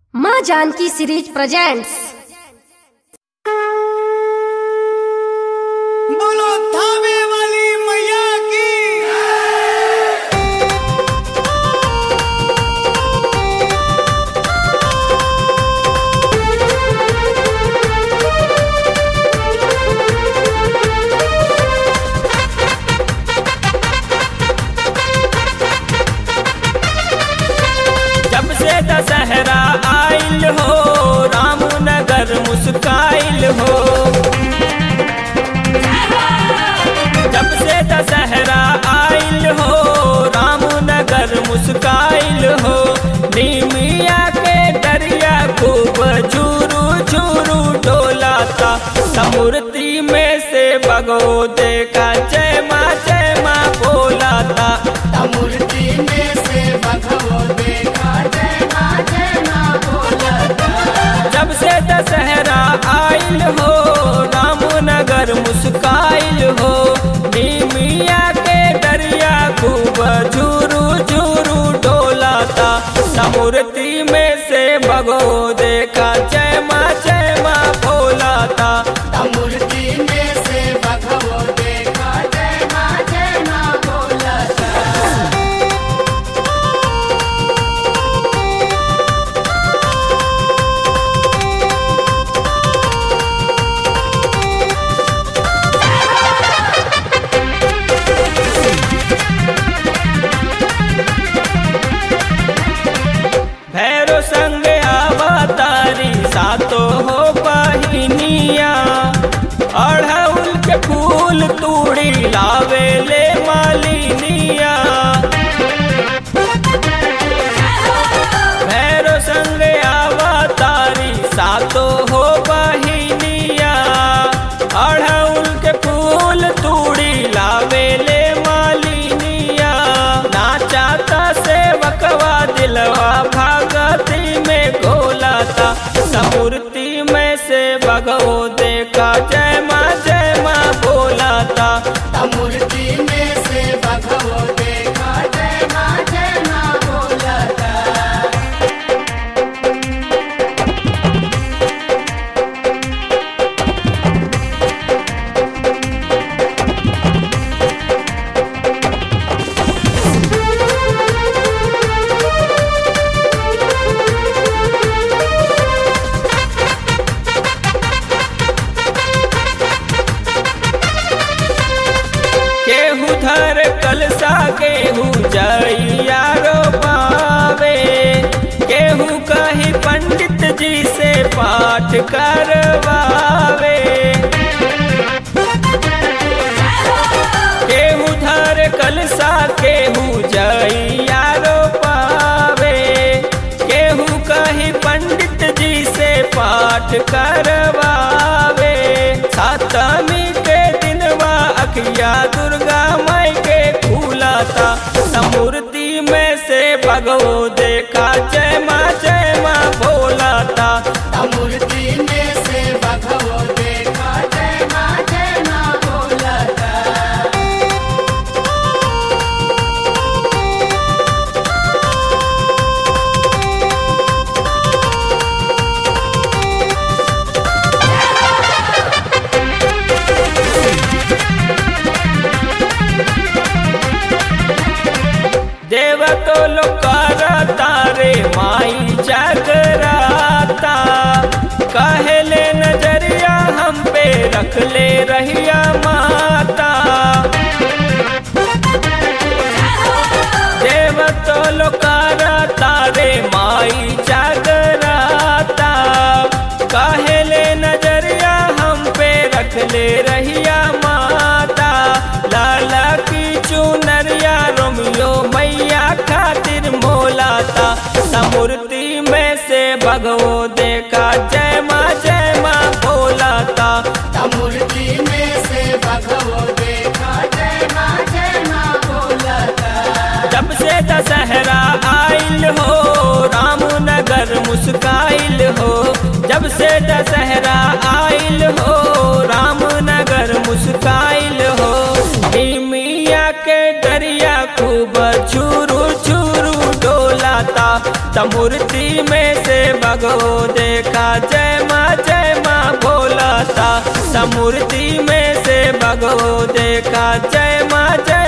माँ Janaki series presents. बोलो थावे वाली मैया की। जब से दशहरा आइल हो, रामनगर मुस्काइल हो। जब से दशहरा आइल हो, रामनगर मुस्काइल हो। नीमिया के दरिया खूब झूरू झूरू डोलाता। मूर्ति में से बगो देखा जय माँ बोलाता। मूर्ति में से बघो देखा जय माँ बोलता। जब से दशहरा आइल हो, रामनगर मुस्काइल हो। नीमिया के दरिया खूब झूरू झूरू डोलाता। मूर्ति में से बगो देखा जय माँ बोलाता। मूर्ति में से बघो देखा जय माँ बोलता। भैरो संग अवतारी सातो हो बहिनिया। अड़हुल के फूल तूड़ी लावे ले मालिनिया। भैरो संग अवतारी सातो हो बहिनिया। अड़हुल के फूल तूड़ी लावे ले मालिनिया। नाचाता सेवकवा दिलवा भगती में घोलाता। मूर्ति में से बगो देखा जय माँ बोलाता। मूर्ति में से बघो देखा जय माँ बोलता। केहू धर कलसा केहू जइया रो पावे। केहू कहीं पंडित जी से पाठ करवावे। केहू धर कलसा केहू जइया रो पावे। केहू कहीं पंडित जी से पाठ करवावे। सातमी के दिनवा अखिया दुर्गा माई के खुलाता। मूर्ति में से बगो देखा जय माँ बोलाता। मूर्ति में से बघो देखा जय माँ बोलता। देव तो लोकार तारे माई जागराता। कहले नजरिया हम पे रख ले रहिया माता। देव तो लोकार तारे माई जागराता। कहले नजरिया हम पे रख ले रहिया माता। लाला की चुनरिया रोमियो मैया खातिर मोलाता। मूर्ति में से बगो देखा जय माँ बोलाता। मूर्ति में से बघो देखा जय माँ बोलता। जब से दशहरा आइल हो, रामनगर मुस्काइल हो। जब से दशहरा आइल हो, रामनगर मुस्काइल हो। नीमिया के दरिया खूब झूरू झूरू डोलाता। मूर्ति में से भगवो देखा जय माँ बोलता। समूर्ति में से भगवो देखा जय माँ